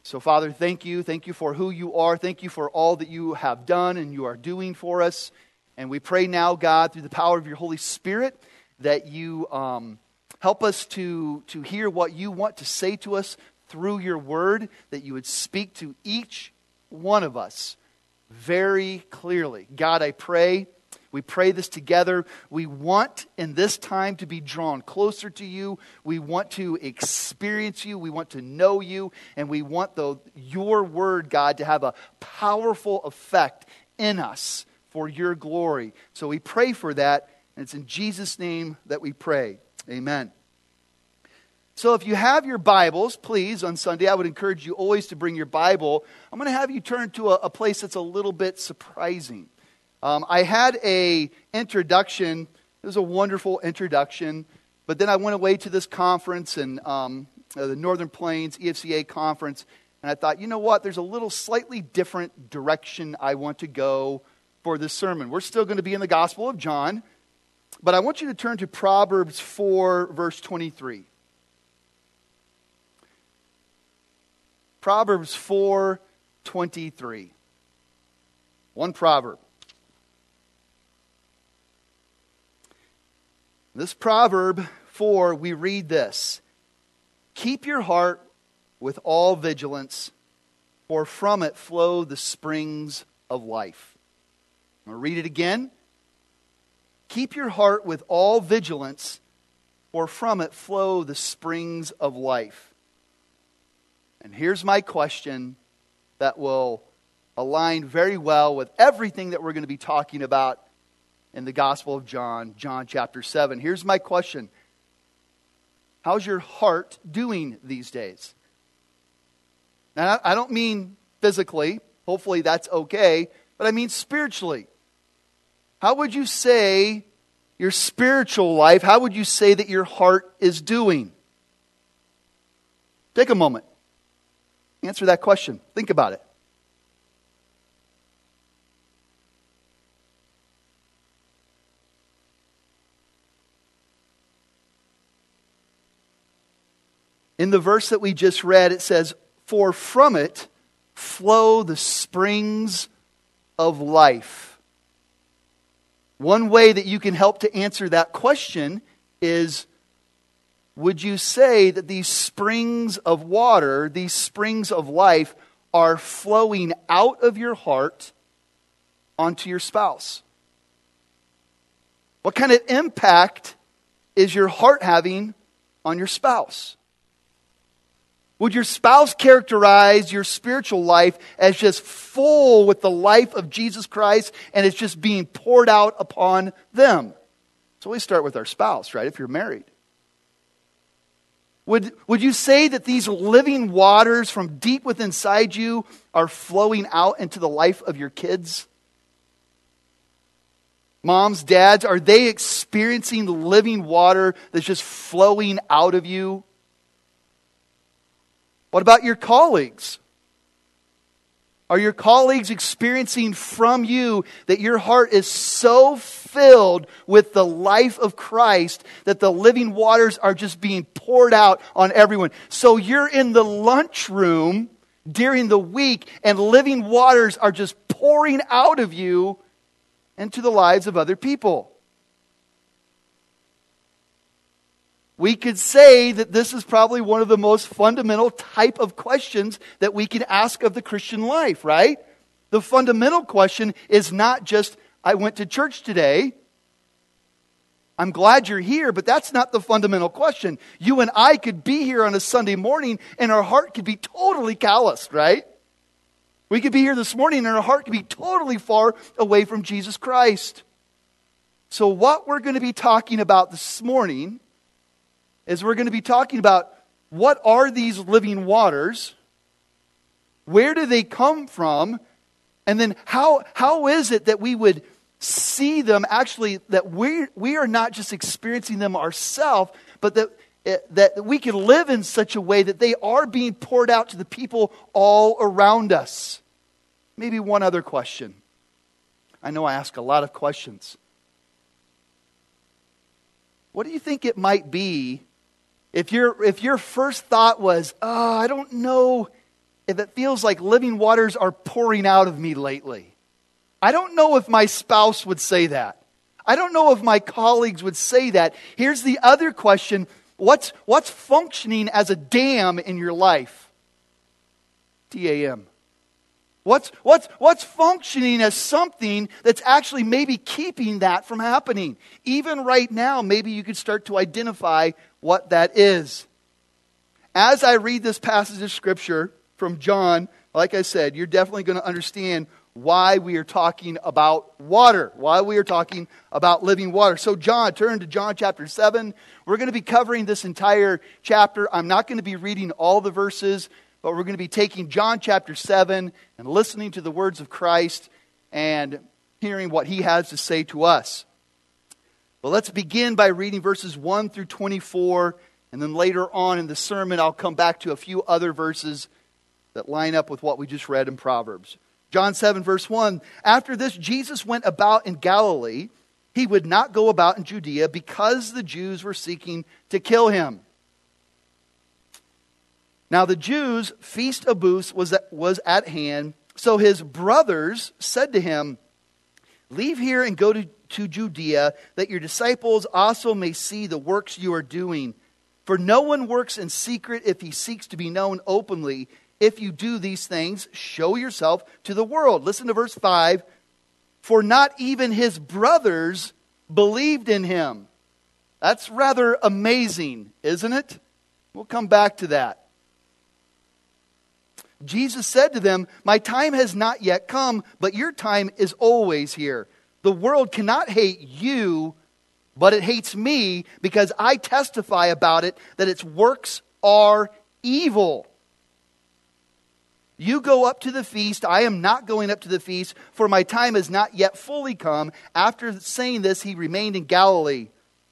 So, Father, thank you. Thank you for who you are. Thank you for all that you have done and you are doing for us. And we pray now, God, through the power of your Holy Spirit, that you help us to hear what you want to say to us through your word, that you would speak to each one of us very clearly. God, I pray, we pray this together. We want in this time to be drawn closer to you. We want to experience you. We want to know you. And we want your word, God, to have a powerful effect in us for your glory. So we pray for that. And it's in Jesus' name that we pray. Amen. So if you have your Bibles, please, on Sunday, I would encourage you always to bring your Bible. I'm going to have you turn to a place that's a little bit surprising. I had an introduction. It was a wonderful introduction. But then I went away to this conference, and the Northern Plains EFCA conference. And I thought, you know what? There's a little slightly different direction I want to go for this sermon. We're still going to be in the Gospel of John. But I want you to turn to Proverbs 4, verse 23. Proverbs 4, 23. One proverb. This proverb 4, we read this. Keep your heart with all vigilance, for from it flow the springs of life. I'm going to read it again. Keep your heart with all vigilance, for from it flow the springs of life. And here's my question that will align very well with everything that we're going to be talking about in the Gospel of John, John chapter 7. Here's my question. How's your heart doing these days? Now, I don't mean physically. Hopefully that's okay. But I mean spiritually. How would you say your spiritual life, how would you say that your heart is doing? Take a moment. Answer that question. Think about it. In the verse that we just read, it says, for from it flow the springs of life. One way that you can help to answer that question is, would you say that these springs of water, these springs of life, are flowing out of your heart onto your spouse? What kind of impact is your heart having on your spouse? Would your spouse characterize your spiritual life as just full with the life of Jesus Christ and it's just being poured out upon them? So we start with our spouse, right? If you're married. Would you say that these living waters from deep within inside you are flowing out into the life of your kids? Moms, dads, are they experiencing the living water that's just flowing out of you? What about your colleagues? Are your colleagues experiencing from you that your heart is so filled with the life of Christ that the living waters are just being poured out on everyone? So you're in the lunchroom during the week and living waters are just pouring out of you into the lives of other people. We could say that this is probably one of the most fundamental type of questions that we can ask of the Christian life, right? The fundamental question is not just, I went to church today. I'm glad you're here, but that's not the fundamental question. You and I could be here on a Sunday morning and our heart could be totally calloused, right? We could be here this morning and our heart could be totally far away from Jesus Christ. So what we're going to be talking about this morning is we're going to be talking about what are these living waters, where do they come from, and then how is it that we would see them actually, that we are not just experiencing them ourselves, but that we can live in such a way that they are being poured out to the people all around us. Maybe one other question. I know I ask a lot of questions. What do you think it might be if your first thought was, I don't know if it feels like living waters are pouring out of me lately. I don't know if my spouse would say that. I don't know if my colleagues would say that. Here's the other question. What's functioning as a dam in your life? DAM. What's functioning as something that's actually maybe keeping that from happening? Even right now, maybe you could start to identify what that is. As I read this passage of Scripture from John, like I said, you're definitely going to understand why we are talking about water, why we are talking about living water. So turn to John chapter 7. We're going to be covering this entire chapter. I'm not going to be reading all the verses, but we're going to be taking John chapter 7 and listening to the words of Christ and hearing what He has to say to us. Well, let's begin by reading verses 1 through 24, and then later on in the sermon, I'll come back to a few other verses that line up with what we just read in Proverbs. John 7, verse 1, after this, Jesus went about in Galilee. He would not go about in Judea because the Jews were seeking to kill Him. Now the Jews' feast of booths was at hand, so His brothers said to Him, leave here and go to Judea, that your disciples also may see the works you are doing. For no one works in secret if he seeks to be known openly. If you do these things, show yourself to the world. Listen to verse 5. For not even His brothers believed in Him. That's rather amazing, isn't it? We'll come back to that. Jesus said to them, my time has not yet come, but your time is always here. The world cannot hate you, but it hates me because I testify about it that its works are evil. You go up to the feast. I am not going up to the feast, for my time has not yet fully come. After saying this, He remained in Galilee.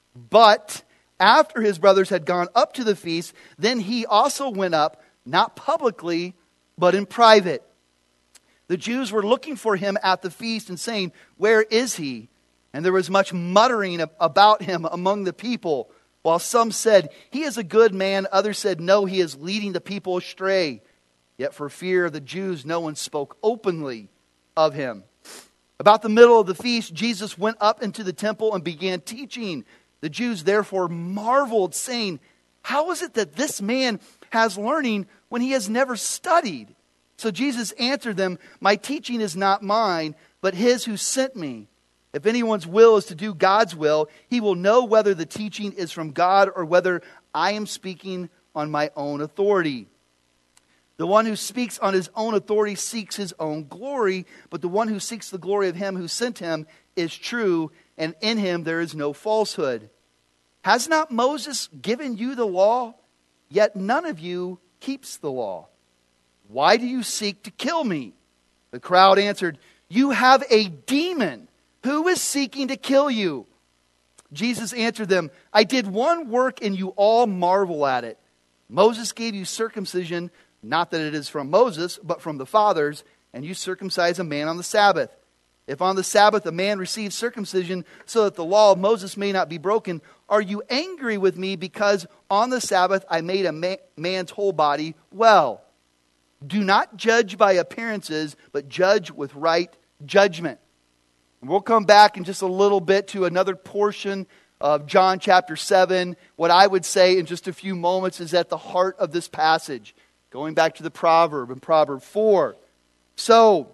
But after His brothers had gone up to the feast, then He also went up, not publicly, but in private. The Jews were looking for Him at the feast and saying, where is He? And there was much muttering about Him among the people. While some said, He is a good man. Others said, no, He is leading the people astray. Yet for fear of the Jews, no one spoke openly of Him. About the middle of the feast, Jesus went up into the temple and began teaching. The Jews therefore marveled, saying, how is it that this man has learning when he has never studied? So Jesus answered them, my teaching is not mine, but His who sent me. If anyone's will is to do God's will, he will know whether the teaching is from God or whether I am speaking on my own authority. The one who speaks on his own authority seeks his own glory, but the one who seeks the glory of Him who sent him is true, and in Him there is no falsehood. Has not Moses given you the law? Yet none of you keeps the law. Why do you seek to kill me? The crowd answered, you have a demon. Who is seeking to kill you? Jesus answered them, I did one work and you all marvel at it. Moses gave you circumcision, not that it is from Moses, but from the fathers, and you circumcise a man on the Sabbath. If on the Sabbath a man receives circumcision so that the law of Moses may not be broken, are you angry with me because on the Sabbath I made a man's whole body well? Do not judge by appearances, but judge with right judgment. And we'll come back in just a little bit to another portion of John chapter 7. What I would say in just a few moments is at the heart of this passage. Going back to the proverb in Proverb 4. So,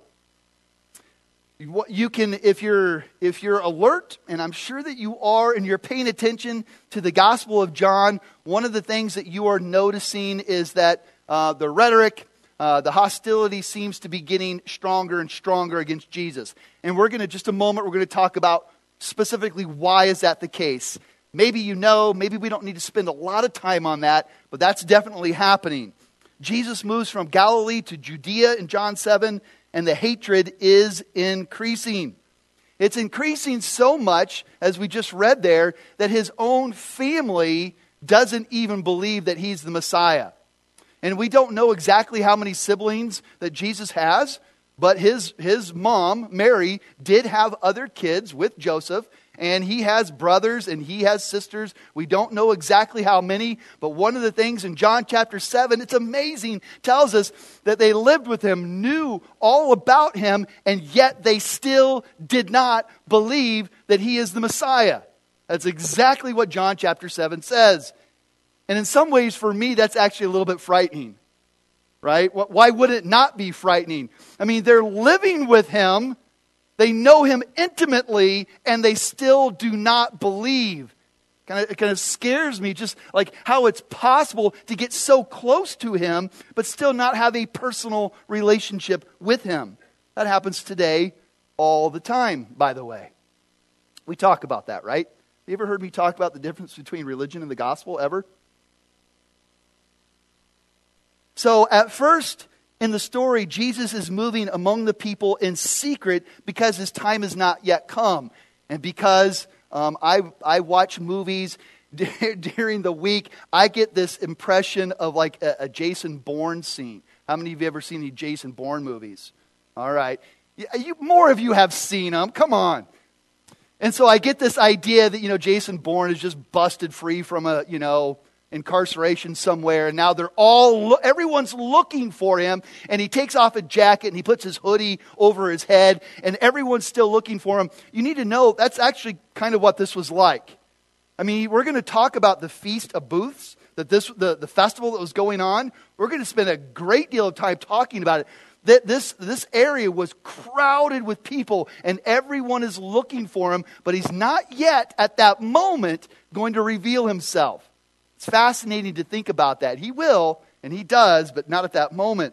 you can, if you're alert, and I'm sure that you are, and you're paying attention to the Gospel of John, one of the things that you are noticing is that the rhetoric, the hostility seems to be getting stronger and stronger against Jesus. And we're going to, just a moment, we're going to talk about specifically why is that the case. Maybe you know, maybe we don't need to spend a lot of time on that, but that's definitely happening. Jesus moves from Galilee to Judea in John 7, and the hatred is increasing. It's increasing so much, as we just read there, that His own family doesn't even believe that He's the Messiah. And we don't know exactly how many siblings that Jesus has, but his mom, Mary, did have other kids with Joseph, and he has brothers and he has sisters. We don't know exactly how many, but one of the things in John chapter 7, it's amazing, tells us that they lived with him, knew all about him, and yet they still did not believe that he is the Messiah. That's exactly what John chapter 7 says. And in some ways, for me, that's actually a little bit frightening, right? Why would it not be frightening? I mean, they're living with him, they know him intimately, and they still do not believe. It kind of scares me, just like how it's possible to get so close to him, but still not have a personal relationship with him. That happens today all the time, by the way. We talk about that, right? You ever heard me talk about the difference between religion and the gospel, ever? So at first in the story, Jesus is moving among the people in secret because his time has not yet come. And because I watch movies during the week, I get this impression of like a Jason Bourne scene. How many of you have ever seen the Jason Bourne movies? All right. More of you have seen them. Come on. And so I get this idea that, Jason Bourne is just busted free from a, incarceration somewhere. And now everyone's looking for him. And he takes off a jacket and he puts his hoodie over his head. And everyone's still looking for him. You need to know that's actually kind of what this was like. I mean, we're going to talk about the Feast of Booths, the festival that was going on. We're going to spend a great deal of time talking about it. That this area was crowded with people and everyone is looking for him, but he's not yet at that moment going to reveal himself. It's fascinating to think about that. He will, and he does, but not at that moment.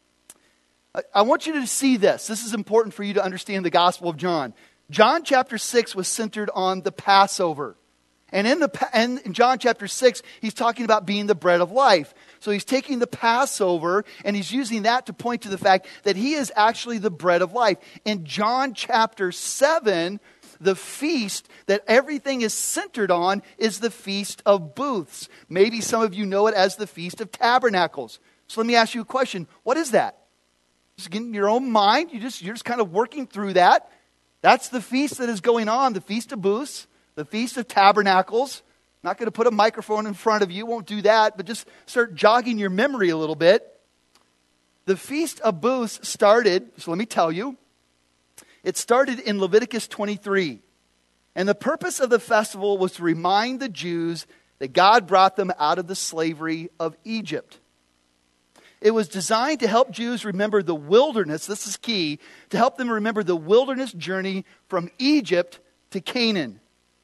I want you to see this. This is important for you to understand the Gospel of John. John chapter 6 was centered on the Passover. And in John chapter 6, he's talking about being the bread of life. So he's taking the Passover and he's using that to point to the fact that he is actually the bread of life. In John chapter 7, the feast that everything is centered on is the Feast of Booths. Maybe some of you know it as the Feast of Tabernacles. So let me ask you a question. What is that? Just get in your own mind. You're just kind of working through that. That's the feast that is going on, the Feast of Booths. The Feast of Tabernacles. Not going to put a microphone in front of you. Won't do that. But just start jogging your memory a little bit. The Feast of Booths started, so let me tell you. It started in Leviticus 23. And the purpose of the festival was to remind the Jews that God brought them out of the slavery of Egypt. It was designed to help Jews remember the wilderness. This is key. To help them remember the wilderness journey from Egypt to Canaan.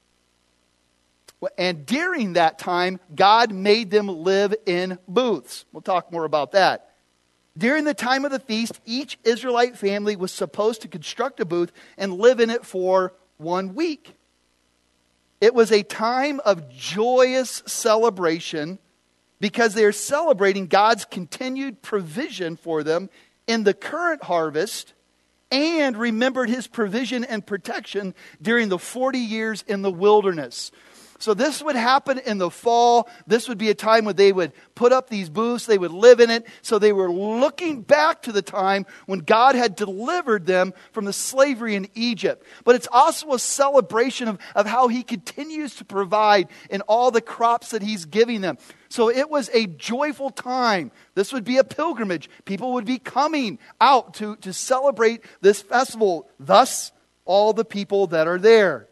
And during that time, God made them live in booths. We'll talk more about that. During the time of the feast, each Israelite family was supposed to construct a booth and live in it for 1 week. It was a time of joyous celebration because they are celebrating God's continued provision for them in the current harvest and remembered his provision and protection during the 40 years in the wilderness. So this would happen in the fall. This would be a time when they would put up these booths. They would live in it. So they were looking back to the time when God had delivered them from the slavery in Egypt. But it's also a celebration of how he continues to provide in all the crops that he's giving them. So it was a joyful time. This would be a pilgrimage. People would be coming out to celebrate this festival. Thus, all the people that are there.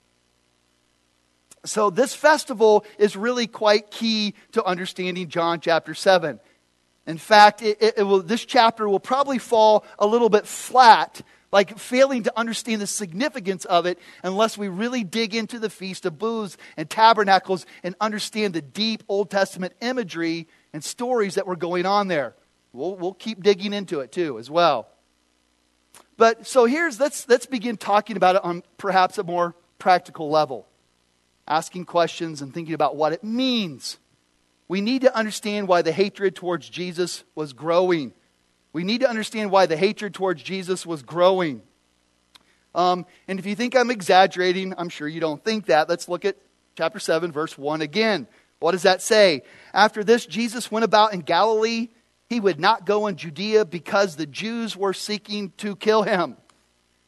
So this festival is really quite key to understanding John chapter 7. In fact, this chapter will probably fall a little bit flat, like failing to understand the significance of it unless we really dig into the Feast of Booths and Tabernacles and understand the deep Old Testament imagery and stories that were going on there. We'll keep digging into it too as well. But so let's begin talking about it on perhaps a more practical level. Asking questions and thinking about what it means. We need to understand why the hatred towards Jesus was growing. We need to understand why the hatred towards Jesus was growing. And if you think I'm exaggerating, I'm sure you don't think that. Let's look at chapter 7, verse 1 again. What does that say? After this, Jesus went about in Galilee. He would not go in Judea because the Jews were seeking to kill him.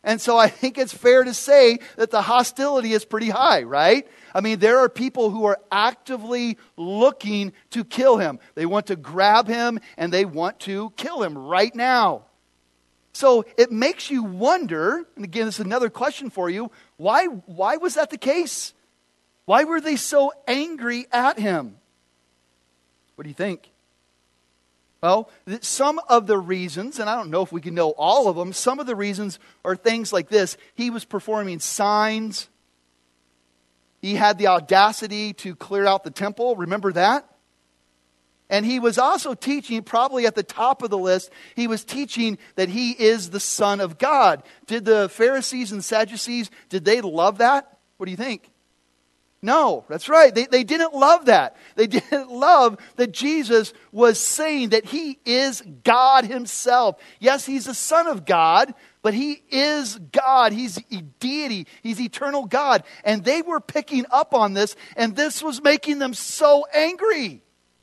And so I think it's fair to say that the hostility is pretty high, right? I mean, there are people who are actively looking to kill him. They want to grab him and they want to kill him right now. So it makes you wonder, and again, this is another question for you, why was that the case? Why were they so angry at him? What do you think? Well, some of the reasons, and I don't know if we can know all of them, some of the reasons are things like this. He was performing signs. He had the audacity to clear out the temple. Remember that? And he was also teaching, probably at the top of the list, he was teaching that he is the Son of God. Did the Pharisees and Sadducees, did they love that? What do you think? No, that's right. They didn't love that. They didn't love that Jesus was saying that he is God himself. Yes, he's the Son of God, but he is God. He's a deity. He's eternal God. And they were picking up on this, and this was making them so angry.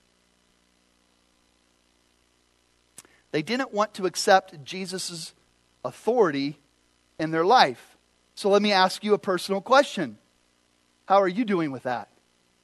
They didn't want to accept Jesus' authority in their life. So let me ask you a personal question. How are you doing with that?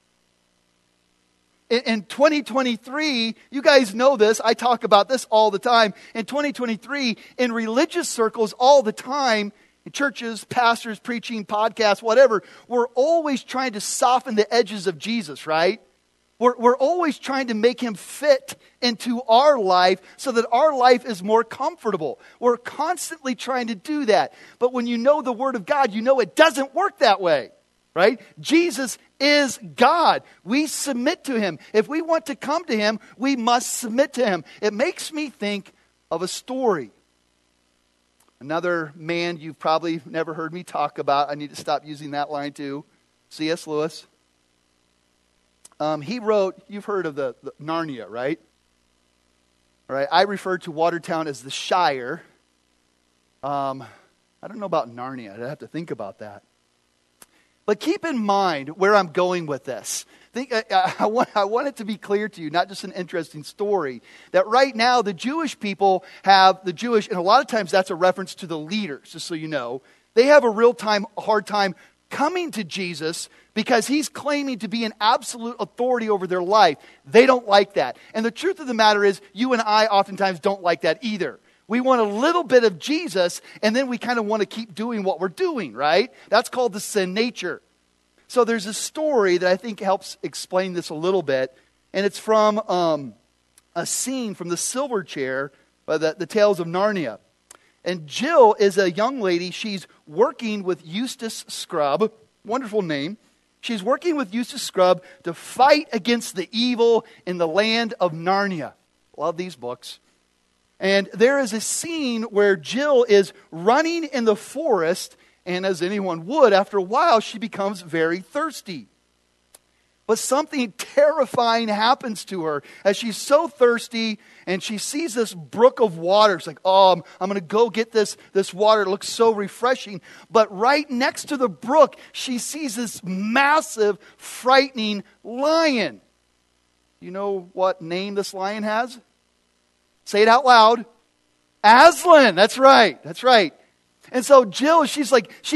In 2023, you guys know this, I talk about this all the time. In 2023, in religious circles all the time, in churches, pastors, preaching, podcasts, whatever, we're always trying to soften the edges of Jesus, right? We're always trying to make him fit into our life so that our life is more comfortable. We're constantly trying to do that. But when you know the Word of God, you know it doesn't work that way, right? Jesus is God. We submit to him. If we want to come to him, we must submit to him. It makes me think of a story. Another man you've probably never heard me talk about. I need to stop using that line too. C.S. Lewis. He wrote, you've heard of the Narnia, right? All right, I refer to Watertown as the Shire. I don't know about Narnia. I'd have to think about that. But keep in mind where I'm going with this. I want it to be clear to you, not just an interesting story, that right now the Jewish people have, and a lot of times that's a reference to the leaders, just so you know, they have a hard time coming to Jesus because he's claiming to be an absolute authority over their life. They don't like that. And the truth of the matter is, you and I oftentimes don't like that either. We want a little bit of Jesus, and then we kind of want to keep doing what we're doing, right? That's called the sin nature. So there's a story that I think helps explain this a little bit, and it's from a scene from The Silver Chair, the Tales of Narnia. And Jill is a young lady. She's working with Eustace Scrubb. Wonderful name. She's working with Eustace Scrubb to fight against the evil in the land of Narnia. Love these books. And there is a scene where Jill is running in the forest, and as anyone would, after a while, she becomes very thirsty. But something terrifying happens to her as she's so thirsty and she sees this brook of water. It's like, I'm going to go get this water. It looks so refreshing. But right next to the brook, she sees this massive, frightening lion. You know what name this lion has? Say it out loud. Aslan. That's right. That's right. And so Jill, she's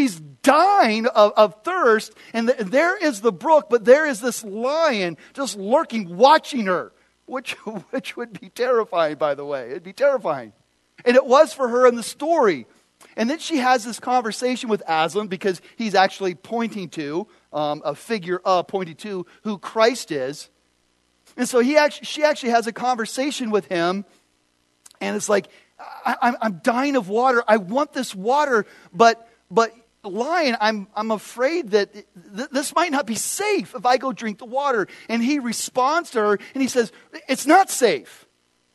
dying of thirst, and there is the brook, but there is this lion just lurking, watching her, which would be terrifying, by the way. It'd be terrifying. And it was for her in the story. And then she has this conversation with Aslan, because he's actually pointing to, a figure pointing to who Christ is. And so she actually has a conversation with him, and it's like, I'm dying of water. I want this water, but lion, I'm afraid that this might not be safe if I go drink the water. And he responds to her and he says, it's not safe.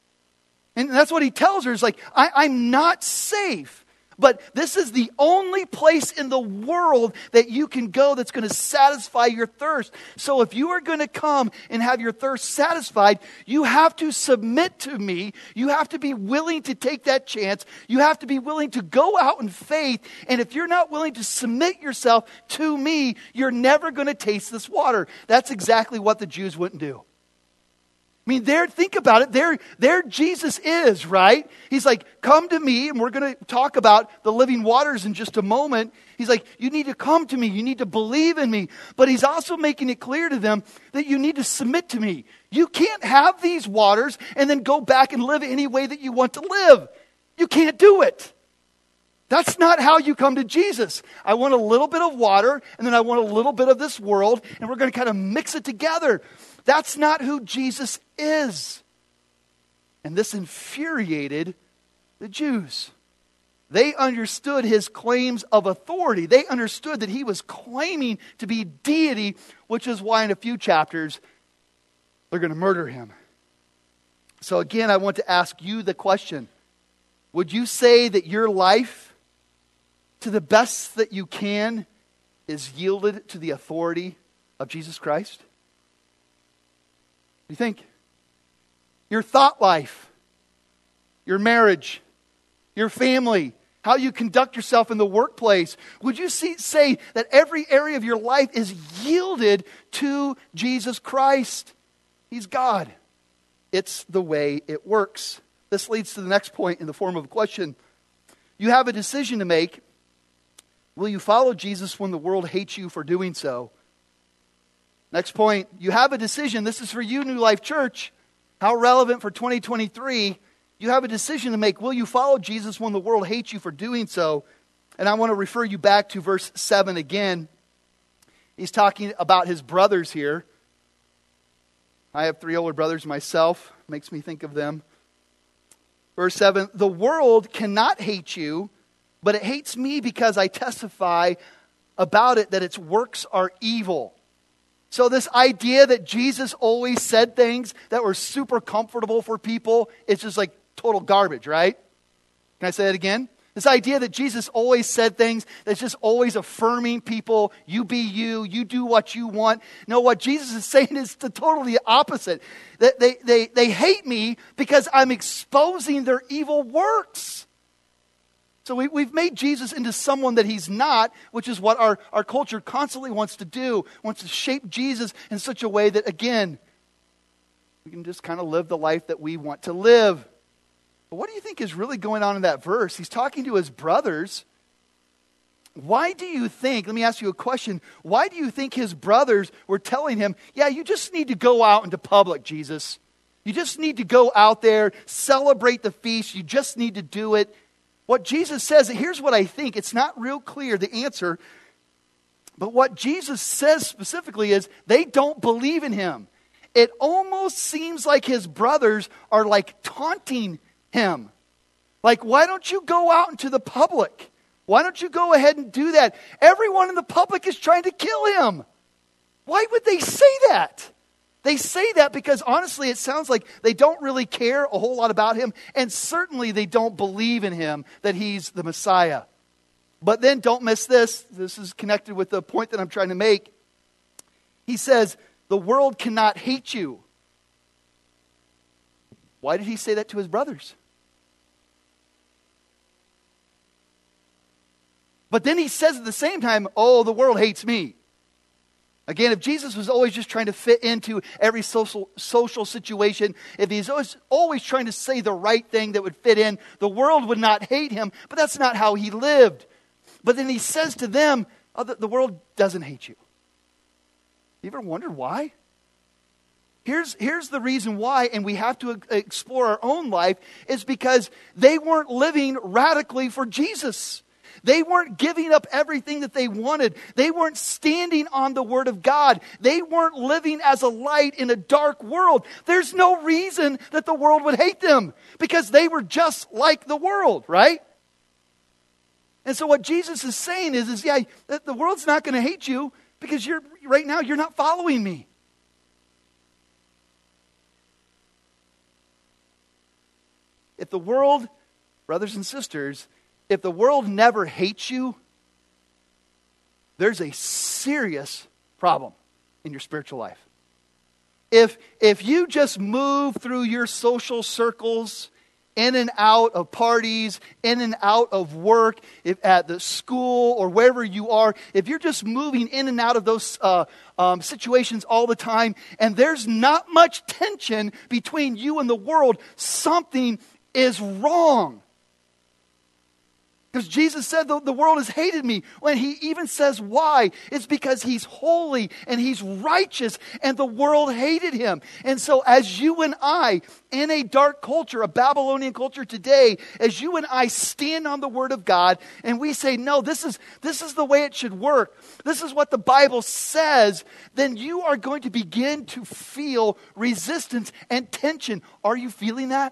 And that's what he tells her. It's like, I'm not safe. But this is the only place in the world that you can go that's going to satisfy your thirst. So if you are going to come and have your thirst satisfied, you have to submit to me. You have to be willing to take that chance. You have to be willing to go out in faith. And if you're not willing to submit yourself to me, you're never going to taste this water. That's exactly what the Jews wouldn't do. I mean, think about it. There Jesus is, right? He's like, come to me, and we're going to talk about the living waters in just a moment. He's like, you need to come to me. You need to believe in me. But he's also making it clear to them that you need to submit to me. You can't have these waters and then go back and live any way that you want to live. You can't do it. That's not how you come to Jesus. I want a little bit of water, and then I want a little bit of this world, and we're going to kind of mix it together. That's not who Jesus is. And this infuriated the Jews. They understood his claims of authority. They understood that he was claiming to be deity, which is why in a few chapters they're going to murder him. So again, I want to ask you the question. Would you say that your life, to the best that you can, is yielded to the authority of Jesus Christ? What do you think? Your thought life, your marriage, your family, how you conduct yourself in the workplace. Would you say that every area of your life is yielded to Jesus Christ? He's God. It's the way it works. This leads to the next point in the form of a question. You have a decision to make. Will you follow Jesus when the world hates you for doing so? Next point, you have a decision. This is for you, New Life Church. How relevant for 2023. You have a decision to make. Will you follow Jesus when the world hates you for doing so? And I want to refer you back to verse 7 again. He's talking about his brothers here. I have 3 older brothers myself. Makes me think of them. Verse 7, the world cannot hate you, but it hates me because I testify about it that its works are evil. So this idea that Jesus always said things that were super comfortable for people, it's just like total garbage, right? Can I say that again? This idea that Jesus always said things that's just always affirming people, you be you do what you want. No, what Jesus is saying is the totally opposite. That they hate me because I'm exposing their evil works. So we've made Jesus into someone that he's not, which is what our culture constantly wants to do, wants to shape Jesus in such a way that, again, we can just kind of live the life that we want to live. But what do you think is really going on in that verse? He's talking to his brothers. Why do you think, let me ask you a question, why do you think his brothers were telling him, yeah, you just need to go out into public, Jesus. You just need to go out there, celebrate the feast, you just need to do it. What Jesus says, here's what I think. It's not real clear, the answer. But what Jesus says specifically is they don't believe in him. It almost seems like his brothers are like taunting him. Like, why don't you go out into the public? Why don't you go ahead and do that? Everyone in the public is trying to kill him. Why would they say that? They say that because honestly it sounds like they don't really care a whole lot about him, and certainly they don't believe in him, that he's the Messiah. But then don't miss this. This is connected with the point that I'm trying to make. He says, the world cannot hate you. Why did he say that to his brothers? But then he says at the same time, oh, the world hates me. Again, if Jesus was always just trying to fit into every social situation, if he's always trying to say the right thing that would fit in, the world would not hate him, but that's not how he lived. But then he says to them, oh, the world doesn't hate you. You ever wondered why? Here's the reason why, and we have to explore our own life, is because they weren't living radically for Jesus. They weren't giving up everything that they wanted. They weren't standing on the Word of God. They weren't living as a light in a dark world. There's no reason that the world would hate them because they were just like the world, right? And so what Jesus is saying is yeah, the world's not going to hate you because right now you're not following me. If the world, brothers and sisters, if the world never hates you, there's a serious problem in your spiritual life. If you just move through your social circles in and out of parties, in and out of work, if at the school or wherever you are, if you're just moving in and out of those situations all the time, and there's not much tension between you and the world, something is wrong. Because Jesus said the world has hated me. When he even says why, it's because he's holy and he's righteous and the world hated him. And so as you and I, in a dark culture, a Babylonian culture today, as you and I stand on the word of God and we say, no, this is the way it should work. This is what the Bible says. Then you are going to begin to feel resistance and tension. Are you feeling that?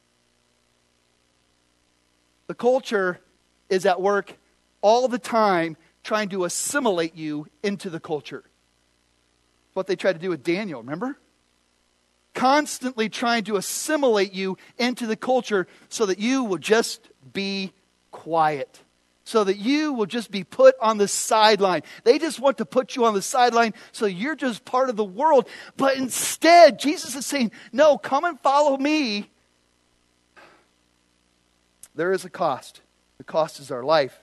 The culture is at work all the time trying to assimilate you into the culture. What they tried to do with Daniel, remember? Constantly trying to assimilate you into the culture so that you will just be quiet. So that you will just be put on the sideline. They just want to put you on the sideline so you're just part of the world. But instead, Jesus is saying, no, come and follow me. There is a cost. The cost is our life.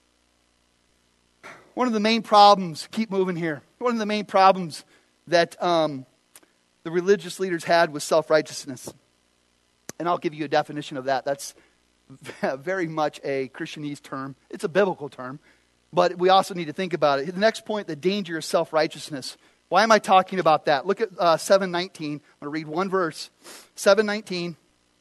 One of the main problems, keep moving here. One of the main problems that the religious leaders had was self-righteousness. And I'll give you a definition of that. That's very much a Christianese term. It's a biblical term. But we also need to think about it. The next point, the danger of self-righteousness. Why am I talking about that? Look at 7:19. I'm going to read one verse. 7:19.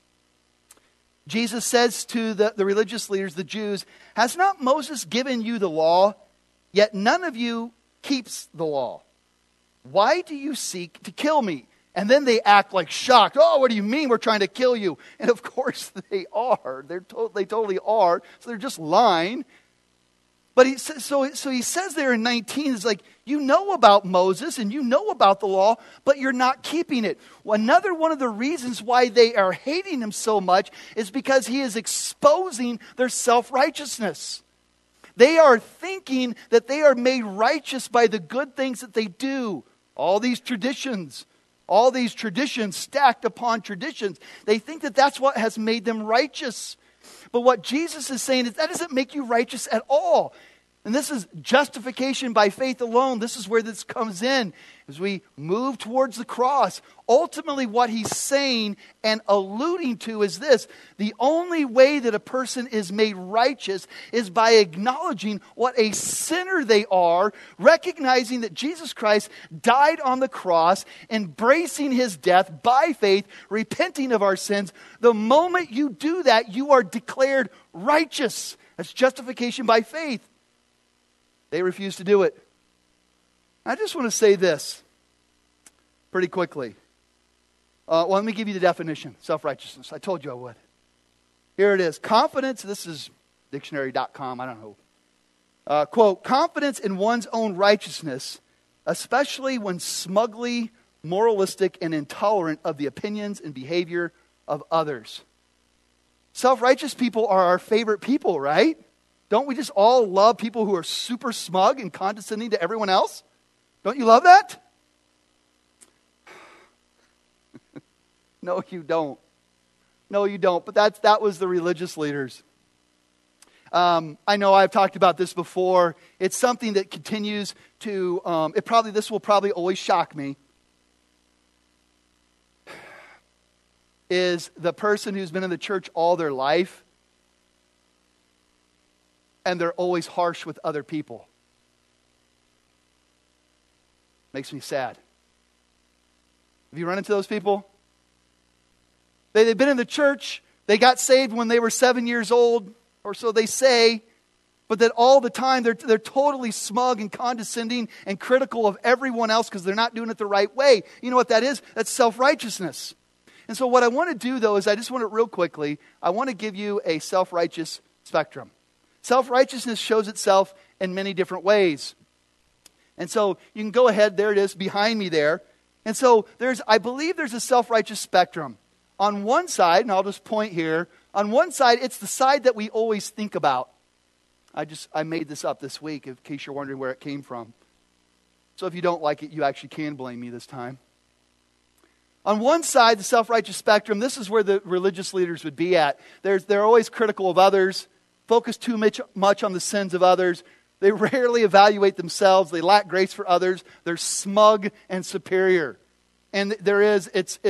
Jesus says to the religious leaders, the Jews, has not Moses given you the law? Yet none of you keeps the law. Why do you seek to kill me? And then they act like shocked. Oh, what do you mean we're trying to kill you? And of course they are. They totally are. So they're just lying. But he says there in 19, it's like, you know about Moses and you know about the law, but you're not keeping it. Well, another one of the reasons why they are hating him so much is because he is exposing their self-righteousness. They are thinking that they are made righteous by the good things that they do. All these traditions stacked upon traditions. They think that that's what has made them righteous. But what Jesus is saying is that doesn't make you righteous at all. And this is justification by faith alone. This is where this comes in. As we move towards the cross, ultimately what he's saying and alluding to is this. The only way that a person is made righteous is by acknowledging what a sinner they are, recognizing that Jesus Christ died on the cross, embracing his death by faith, repenting of our sins. The moment you do that, you are declared righteous. That's justification by faith. They refuse to do it. I just want to say this pretty quickly. Let me give you the definition. Self-righteousness. I told you I would. Here it is. Confidence, this is dictionary.com, I don't know. Quote, confidence in one's own righteousness, especially when smugly moralistic and intolerant of the opinions and behavior of others. Self-righteous people are our favorite people, right? Don't we just all love people who are super smug and condescending to everyone else? Don't you love that? No, you don't. No, you don't. But that was the religious leaders. I know I've talked about this before. It's something that continues to, this will probably always shock me, is the person who's been in the church all their life and they're always harsh with other people. Makes me sad. Have you run into those people? They've been in the church. They got saved when they were 7 years old, or so they say. But that all the time they're totally smug and condescending and critical of everyone else because they're not doing it the right way. You know what that is? That's self-righteousness. And so what I want to do, though, is I just want to real quickly, I want to give you a self-righteous spectrum. Self-righteousness shows itself in many different ways. And so you can go ahead, there it is, behind me there. And so I believe there's a self-righteous spectrum. On one side, and I'll just point here, on one side, it's the side that we always think about. I made this up this week, in case you're wondering where it came from. So if you don't like it, you actually can blame me this time. On one side, the self-righteous spectrum, this is where the religious leaders would be at. They're always critical of others, focus too much on the sins of others. They rarely evaluate themselves. They lack grace for others. They're smug and superior. And it's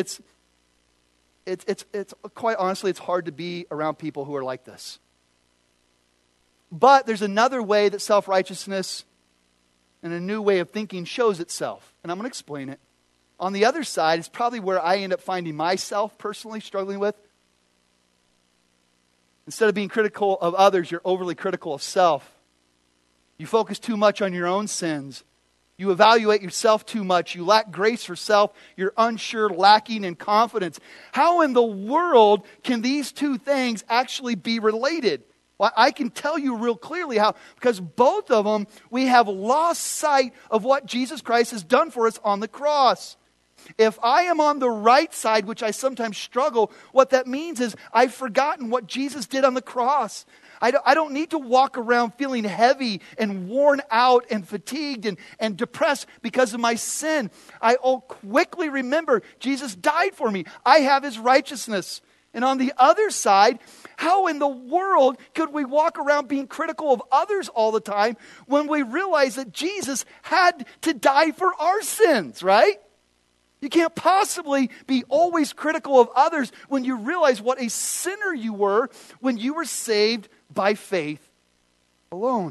quite honestly, it's hard to be around people who are like this. But there's another way that self-righteousness and a new way of thinking shows itself. And I'm going to explain it. On the other side is probably where I end up finding myself personally struggling with. Instead of being critical of others, you're overly critical of self. You focus too much on your own sins. You evaluate yourself too much. You lack grace for self. You're unsure, lacking in confidence. How in the world can these two things actually be related? Well, I can tell you real clearly how, because both of them, we have lost sight of what Jesus Christ has done for us on the cross. If I am on the right side, which I sometimes struggle, what that means is I've forgotten what Jesus did on the cross. I don't need to walk around feeling heavy and worn out and fatigued and depressed because of my sin. I'll quickly remember Jesus died for me. I have His righteousness. And on the other side, how in the world could we walk around being critical of others all the time when we realize that Jesus had to die for our sins, right? You can't possibly be always critical of others when you realize what a sinner you were when you were saved by faith alone.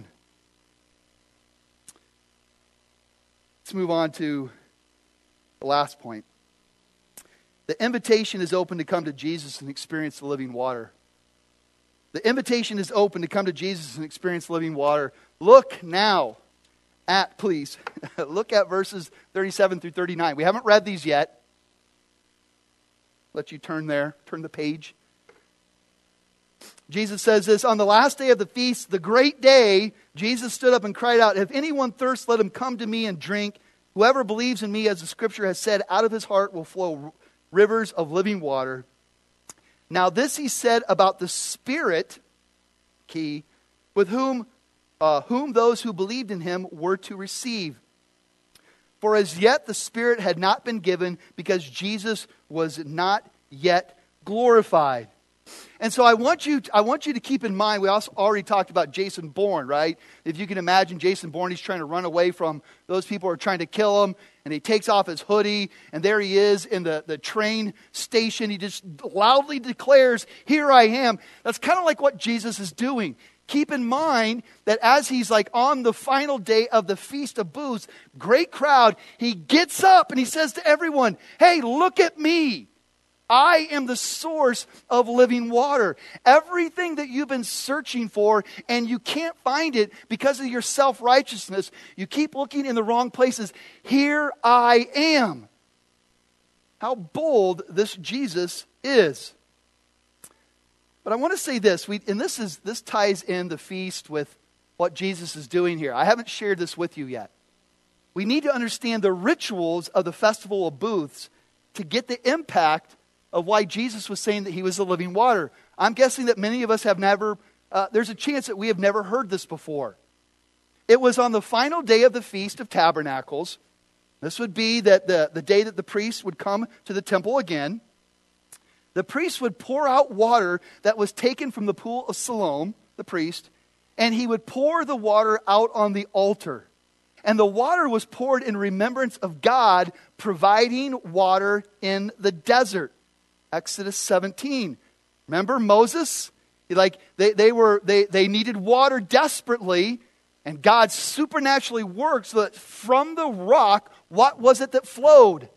Let's move on to the last point. The invitation is open to come to Jesus and experience the living water. The invitation is open to come to Jesus and experience living water. Look now at, please, look at verses 37 through 39. We haven't read these yet. Let you turn there, turn the page. Jesus says this, on the last day of the feast, the great day, Jesus stood up and cried out, if anyone thirsts, let him come to me and drink. Whoever believes in me, as the scripture has said, out of his heart will flow rivers of living water. Now this he said about the Spirit, key, with whom those who believed in him were to receive. For as yet the Spirit had not been given because Jesus was not yet glorified. And so I want you to keep in mind, we also already talked about Jason Bourne, right? If you can imagine Jason Bourne, he's trying to run away from those people who are trying to kill him. And he takes off his hoodie, and there he is in the train station. He just loudly declares, here I am. That's kind of like what Jesus is doing. Keep in mind that as he's like on the final day of the Feast of Booths, great crowd, he gets up and he says to everyone, hey, look at me. I am the source of living water. Everything that you've been searching for and you can't find it because of your self-righteousness, you keep looking in the wrong places. Here I am. How bold this Jesus is. But I want to say this, and this ties in the feast with what Jesus is doing here. I haven't shared this with you yet. We need to understand the rituals of the Festival of Booths to get the impact of why Jesus was saying that he was the living water. I'm guessing that many of us have never, there's a chance that we have never heard this before. It was on the final day of the Feast of Tabernacles. This would be that the day that the priest would come to the temple again. The priest would pour out water that was taken from the pool of Siloam, the priest, and he would pour the water out on the altar. And the water was poured in remembrance of God providing water in the desert. Exodus 17. Remember Moses? They needed water desperately, and God supernaturally worked so that from the rock, what was it that flowed?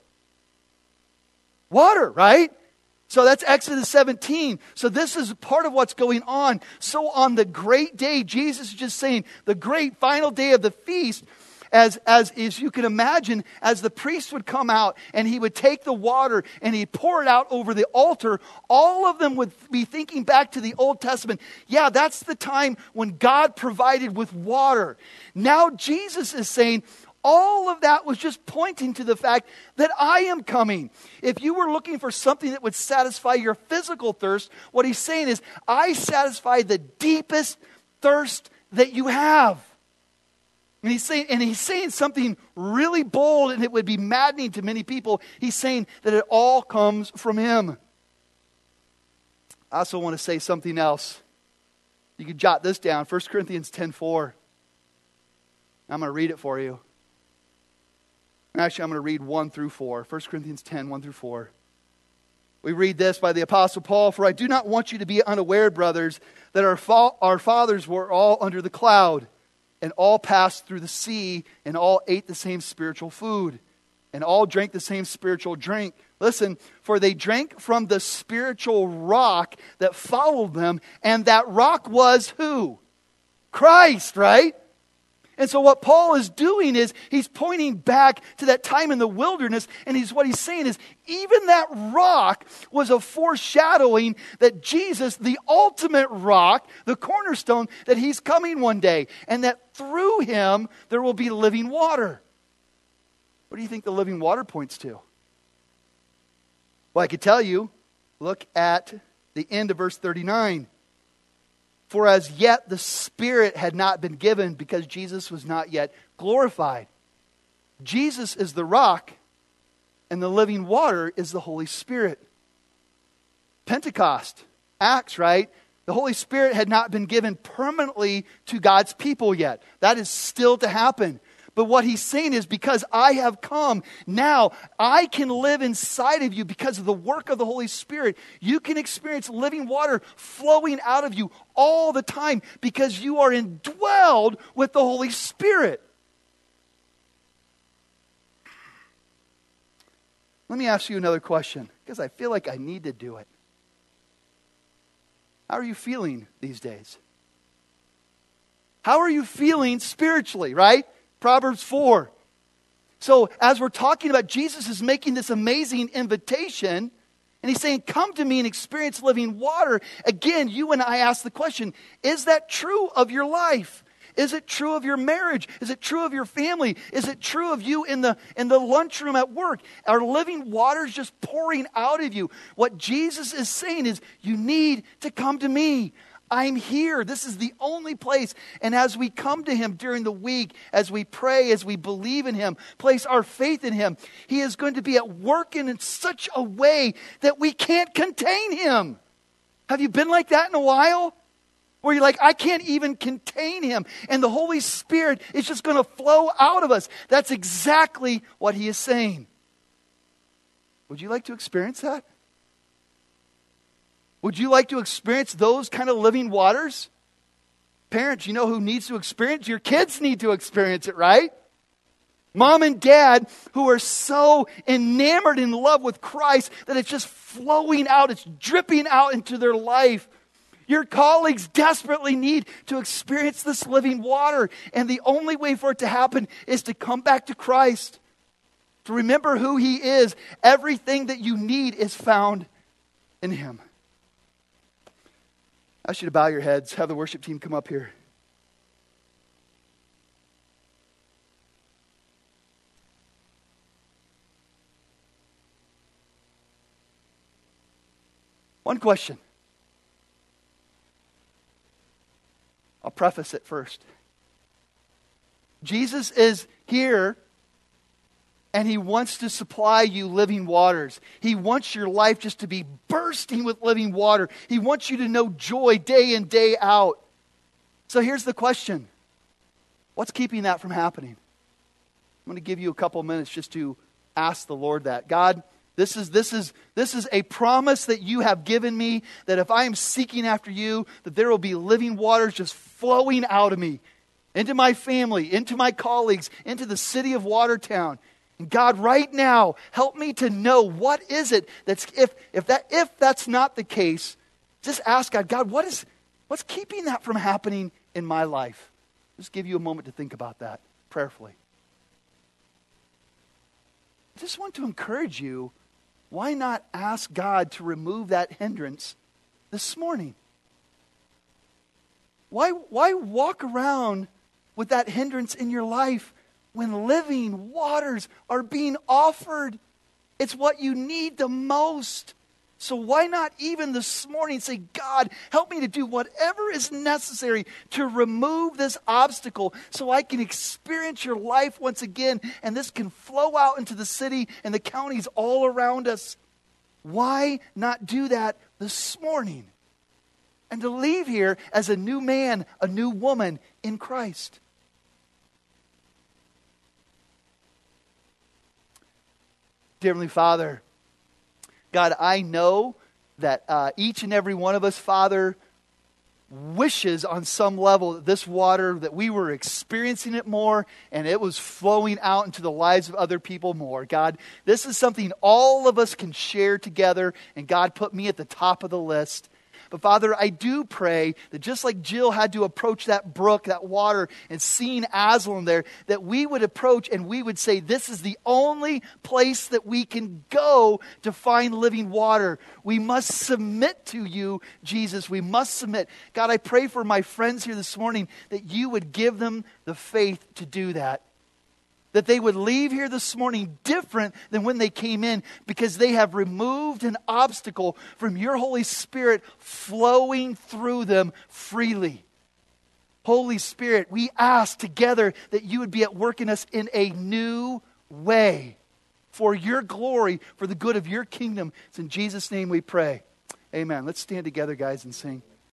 Water, right? So that's Exodus 17. So this is part of what's going on. So on the great day, Jesus is just saying, the great final day of the feast, as you can imagine, as the priest would come out and he would take the water and he'd pour it out over the altar, all of them would be thinking back to the Old Testament. Yeah, that's the time when God provided with water. Now Jesus is saying, all of that was just pointing to the fact that I am coming. If you were looking for something that would satisfy your physical thirst, what he's saying is, I satisfy the deepest thirst that you have. And he's saying something really bold, and it would be maddening to many people. He's saying that it all comes from him. I also want to say something else. You can jot this down, 1 Corinthians 10:4. I'm going to read it for you. Actually, I'm going to read 1 through 4. 1 Corinthians 10, 1 through 4. We read this by the Apostle Paul, "For I do not want you to be unaware, brothers, that our fathers were all under the cloud, and all passed through the sea, and all ate the same spiritual food, and all drank the same spiritual drink. Listen, for they drank from the spiritual rock that followed them, and that rock was who? Christ," right? And so what Paul is doing is he's pointing back to that time in the wilderness, and what he's saying is even that rock was a foreshadowing that Jesus, the ultimate rock, the cornerstone, that he's coming one day, and that through him there will be living water. What do you think the living water points to? Well, I could tell you, look at the end of verse 39. "For as yet the Spirit had not been given because Jesus was not yet glorified." Jesus is the rock, and the living water is the Holy Spirit. Pentecost, Acts, right? The Holy Spirit had not been given permanently to God's people yet. That is still to happen. But what he's saying is, because I have come, now I can live inside of you because of the work of the Holy Spirit. You can experience living water flowing out of you all the time because you are indwelled with the Holy Spirit. Let me ask you another question, because I feel like I need to do it. How are you feeling these days? How are you feeling spiritually, right? Proverbs 4. So as we're talking about, Jesus is making this amazing invitation, and he's saying, come to me and experience living water. Again, you and I ask the question, is that true of your life? Is it true of your marriage? Is it true of your family? Is it true of you in the lunchroom at work? Are living waters just pouring out of you? What Jesus is saying is, you need to come to me. I'm here. This is the only place. And as we come to him during the week, as we pray, as we believe in him, place our faith in him, he is going to be at work in such a way that we can't contain him. Have you been like that in a while? Where you're like, I can't even contain him. And the Holy Spirit is just going to flow out of us. That's exactly what he is saying. Would you like to experience that? Would you like to experience those kind of living waters? Parents, you know who needs to experience? Your kids need to experience it, right? Mom and dad who are so enamored in love with Christ that it's just flowing out, it's dripping out into their life. Your colleagues desperately need to experience this living water. And the only way for it to happen is to come back to Christ. To remember who he is. Everything that you need is found in him. I ask you to bow your heads. Have the worship team come up here. One question. I'll preface it first. Jesus is here, and he wants to supply you living waters. He wants your life just to be bursting with living water. He wants you to know joy day in, day out. So here's the question. What's keeping that from happening? I'm going to give you a couple minutes just to ask the Lord that. God, this is a promise that you have given me, that if I am seeking after you, that there will be living waters just flowing out of me, into my family, into my colleagues, into the city of Watertown. And God, right now, help me to know what is it that's, if that's not the case, just ask God, what's keeping that from happening in my life? Just give you a moment to think about that prayerfully. I just want to encourage you, why not ask God to remove that hindrance this morning? Why walk around with that hindrance in your life when living waters are being offered? It's what you need the most So why not even this morning say, God, help me to do whatever is necessary to remove this obstacle so I can experience your life once again, and this can flow out into the city and the counties all around us. Why not do that this morning? And to leave here as a new man, a new woman in Christ. Dear Heavenly Father, God, I know that each and every one of us, Father, wishes on some level that this water, that we were experiencing it more and it was flowing out into the lives of other people more. God, this is something all of us can share together, and God put me at the top of the list. But Father, I do pray that just like Jill had to approach that brook, that water, and seeing Aslan there, that we would approach and we would say, this is the only place that we can go to find living water. We must submit to you, Jesus. We must submit. God, I pray for my friends here this morning that you would give them the faith to do that. That they would leave here this morning different than when they came in, because they have removed an obstacle from your Holy Spirit flowing through them freely. Holy Spirit, we ask together that you would be at work in us in a new way for your glory, for the good of your kingdom. It's in Jesus' name we pray. Amen. Let's stand together, guys, and sing.